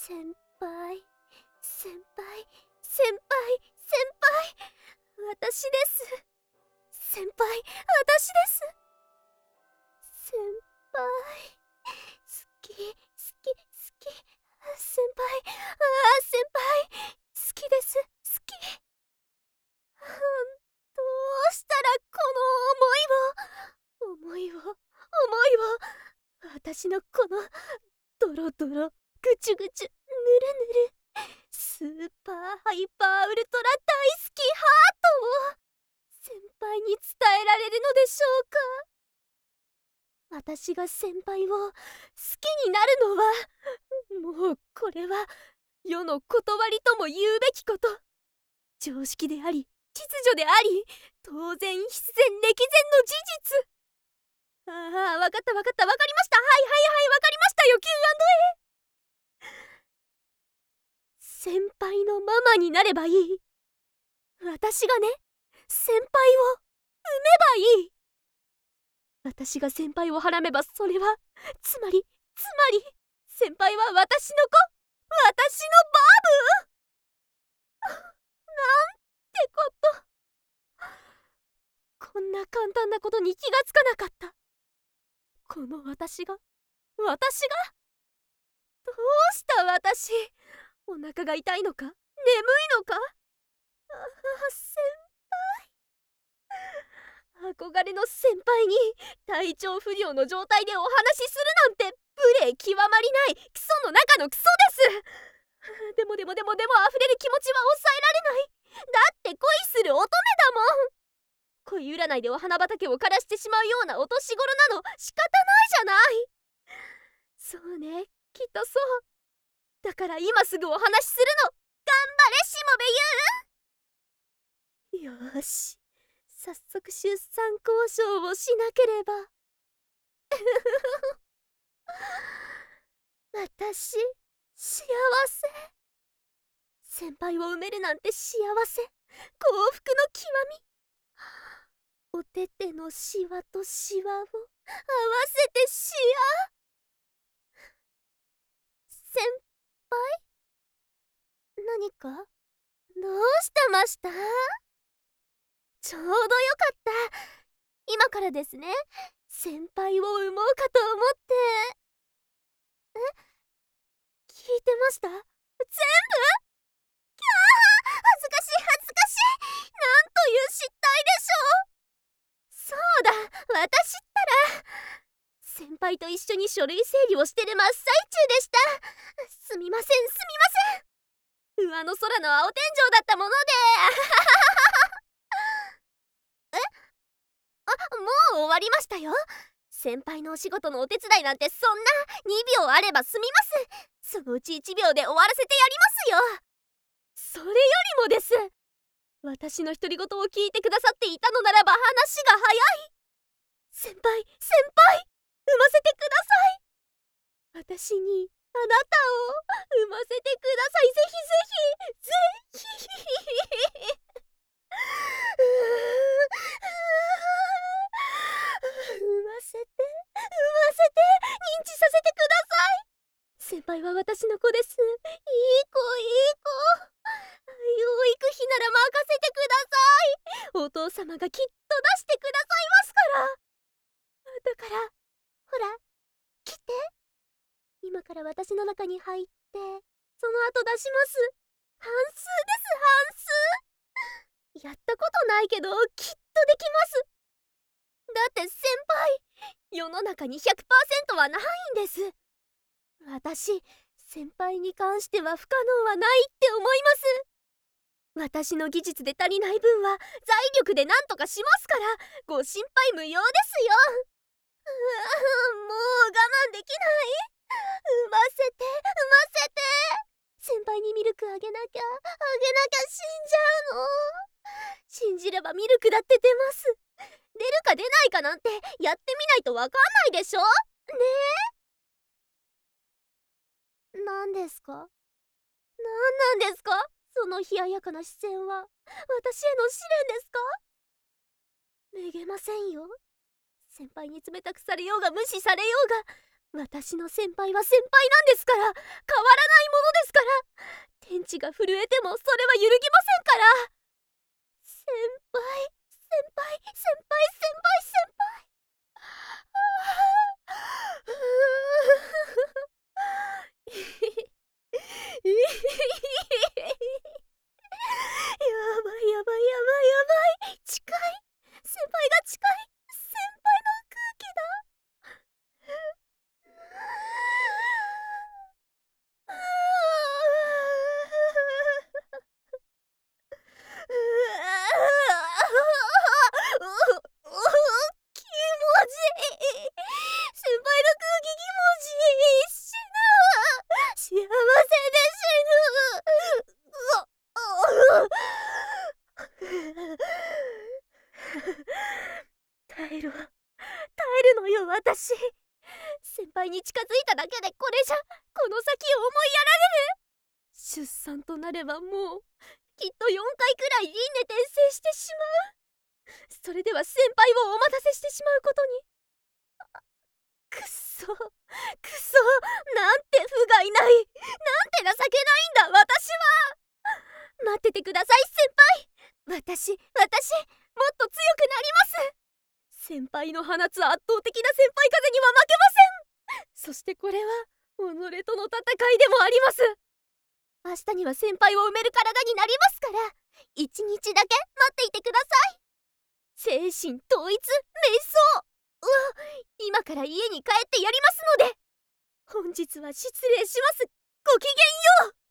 先輩、先輩、先輩、先輩、私です。先輩、私です。先輩、好き、好き、好き。先輩、先輩、好きです、好き。どうしたらこの思いを私のこのドロドロぐちゅぐちゅぬるぬるスーパーハイパーウルトラ大好きハートを先輩に伝えられるのでしょうか。私が先輩を好きになるのはもうこれは世の断りとも言うべきこと、常識であり秩序であり当然必然歴然の事実。わかったわかった、わかりました、はいはいはい、わかりましたよ Q&A。 先輩のママになればいい。私がね、先輩を産めばいい。私が先輩をはらめばそれはつまり先輩は私の子、私のバーブ。なんてこと。こんな簡単なことに気がつかなかった。この私がどうした私、お腹が痛いのか眠いのか。先輩、憧れの先輩に体調不良の状態でお話しするなんて無礼極まりないクソの中のクソです。でも溢れる気持ちは抑えられない。だって恋する乙女だもん。恋占いでお花畑を枯らしてしまうようなお年頃なの仕方ないじゃない。そうね、きっとそう。だから今すぐお話しするの。頑張れしもべゆ。よーし、早速出産交渉をしなければ。私、幸せ。先輩を産めるなんて幸せ、幸福の極み。お手手のシワとシワを合わせて先輩、何かどうしてました？ちょうどよかった。今からですね、先輩を産もうかと思って。聞いてました？全部？キャー、恥ずかしい恥ずかしい。なんという失態でしょう。そうだ、私ったら先輩と一緒に書類整理をしてる真っ最中でした。すみませんすみません。上の空の青天井だったもので。もう終わりましたよ。先輩のお仕事のお手伝いなんてそんな2秒あれば済みます。そのうち1秒で終わらせてやりますよ。それよりもです、私の独り言を聞いてくださっていたのならば話が早い。先輩、産ませてください。私にあなたを産ませてください。ぜひぜひぜひ。産ませて、認知させてください。先輩は私の子です。いい子いい子。養育費なら任せてください。お父様がきっと出してくださいますから。だからほら来て。今から私の中に入ってその後出します。半数です半数。やったことないけどきっとできます。だって先輩、世の中に 100% はないんです。私、先輩に関しては不可能はないって思います。私の技術で足りない分は財力で何とかしますから、ご心配無用ですよ。もう我慢できない。産ませて。先輩にミルクあげなきゃ死んじゃうの。信じればミルクだって出ます。出るか出ないかなんてやってみないとわかんないでしょねえ。何ですか？なんですかその冷ややかな視線は。私への試練ですか？めげませんよ。先輩に冷たくされようが無視されようが、私の先輩は先輩なんですから、変わらないものンチが震えてもそれは揺るぎませんから。先輩先輩先輩先輩先輩。やばいやばいやばいやばい。近い。先輩が近い。先輩の空気だ。気持ちいい。先輩の空気気持ちいい。幸せで死ぬ。耐えろ耐えるのよ私。先輩に近づいただけでこれじゃこの先を思いやられる。出産となればもうきっと4回くらい輪廻転生してしまう。それでは先輩をお待たせしてしまうことに。くっそくっそ、なんて不甲斐ない、なんて情けないんだ私は。待っててください先輩。私もっと強くなります。先輩の放つ圧倒的な先輩風には負けません。そしてこれは己との戦いでもあります。明日には先輩を埋める体になりますから、一日だけ待っていてください。精神統一瞑想。今から家に帰ってやりますので、本日は失礼します。ごきげんよう。